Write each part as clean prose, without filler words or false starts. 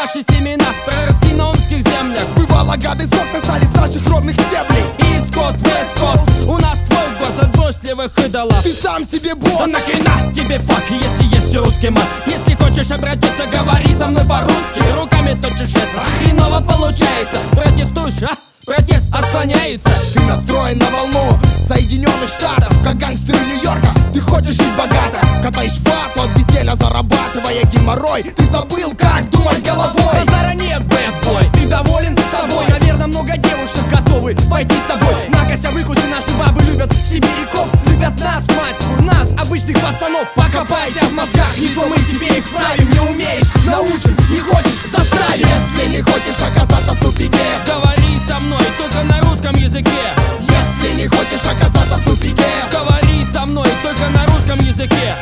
наши семена проросли на омских землях. Бывало, гады сок сосали с наших ровных стеблей. East Coast, West Coast, у нас свой гость от трусливых идолов. Ты сам себе босс. Да нахрена тебе фак, если есть русский мат? Если хочешь обратиться, говори со мной по-русски. Руками точишь жест, хреново получается. Протестуешь, а? Протест отклоняется. Ты настроен на волну Соединенных Штатов, как гангстеры Нью-Йорка. Ты хочешь жить богато, катаешь фату от безделия, зарабатывая геморрой. Ты забыл, как думать головой. Базара нет, бэдбой. Ты доволен собой? Наверное, много девушек готовы пойти с тобой. Накося выкуси, наши бабы любят сибиряков. Любят нас, мать твою, нас, обычных пацанов. Покопайся в мозгах, не то мы тебе их вправим. Не умеешь, научим, не хочешь, заставим. Если не хочешь оказаться в тупике, говори со мной только на русском языке. если не хочешь оказаться в тупике, говори со мной только на русском языке.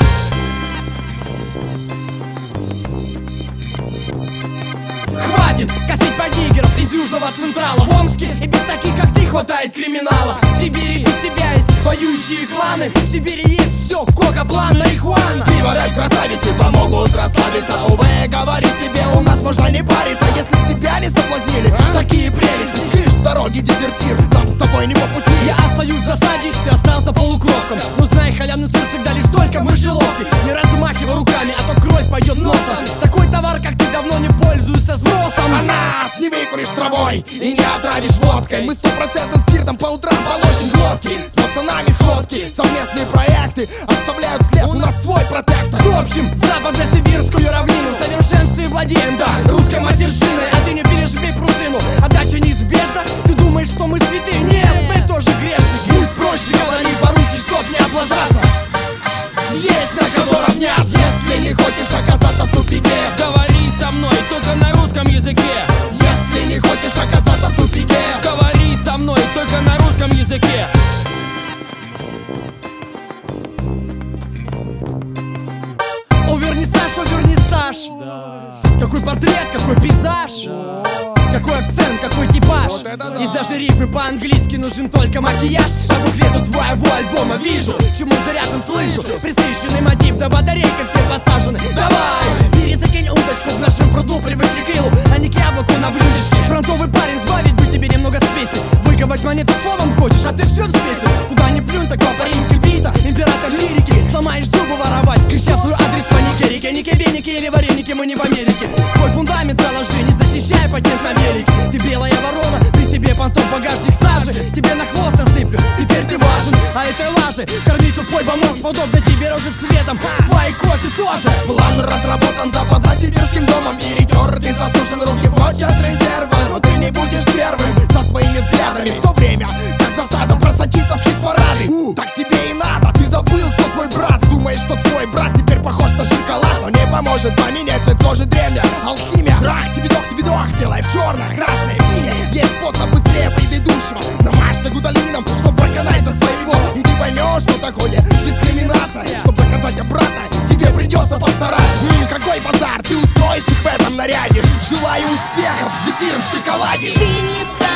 Хватит косить по диггеров из Южного Централа. В Омске и без таких, как ты, хватает криминала. В Сибири у себя есть воюющие кланы. В Сибири есть все, кока, план, марихуана. пиво, рэп, красавицы помогут расслабиться. УВ говорит тебе, у нас можно не париться. Если тебя не соблазнили такие прелести, кыш с дороги, дезертир, нам с тобой не по пути. Я остаюсь в засаде, ты остался полукровком. Но знай, халявный сыр всегда лишь только в мышеловке. Не размахивай руками, а то кровь пойдет носом. Такой товар, как ты, давно не пользуется спросом. А нас не выкуришь травой и не отравишь водкой. Мы 100% спиртом по утрам полощем глотки. С пацанами сходки, совместные проекты оставляют след, у нас свой протектор. В общем, западно-сибирскую равнину в совершенстве владеем, да, русской матершиной. А ты не пережми пружину, отдача неизбежна. Ты думаешь, что мы святые? Нет, мы тоже грешники. Будь проще, говори по-русски, чтоб не облажаться. Есть на кого равняться. Если не хочешь оказаться в тупике, говори со мной только на русском языке. если не хочешь оказаться в тупике, говори со мной только на русском языке. Вернисаж, какой портрет, какой пейзаж, какой акцент, какой типаж. Вот это да. Есть даже рифмы по-английски, нужен только макияж. По буклету твоего альбома вижу, чему заряжен, слышу. Присыщенный мотив, да батарейка все подсажены. Давай, перезакинь удочку, в нашем пруду привыкли к илу, а не к яблоку на блюдечке. Фронтовый парень, сбавить бы тебе немного спеси. Выковать монету словом хочешь, а ты все взвесил. Куда ни плюнь, так папа римский бита, император лирики. Сломаешь зубы воровать, крича в свой адрес паники. Не кебеники или вареники, мы не в Америке. Свой фундамент заложи, не защищай патент на велик. Ты белая ворона, при себе понтон, багажник сажи. Тебе на хвост насыплю, теперь ты важен. А этой лажи, корми тупой бомонд, подобно тебе рожет цветом твоей кожи тоже. план разработан западно-сибирским домом. И ретерты засушен, руки прочь от резерва. Но ты не будешь первым со своими взглядами. В то время, как засада просочится в хит-парады. Так тебе и надо, ты забыл, кто твой брат. Думаешь, что твой брат теперь похож на шоколад. Но не поможет поменять цвет кожи древняя алхимия. Трах, тебе дох, белое в черное, красное, синее. Есть способ быстрее предыдущего. Намажься гуталином, чтобы проканать за своего. И ты поймешь, что такое дискриминация. Чтобы доказать обратно, тебе придется постараться. Какой базар, ты устроишь их в этом наряде. Желаю успехов, зефир в шоколаде. Ты не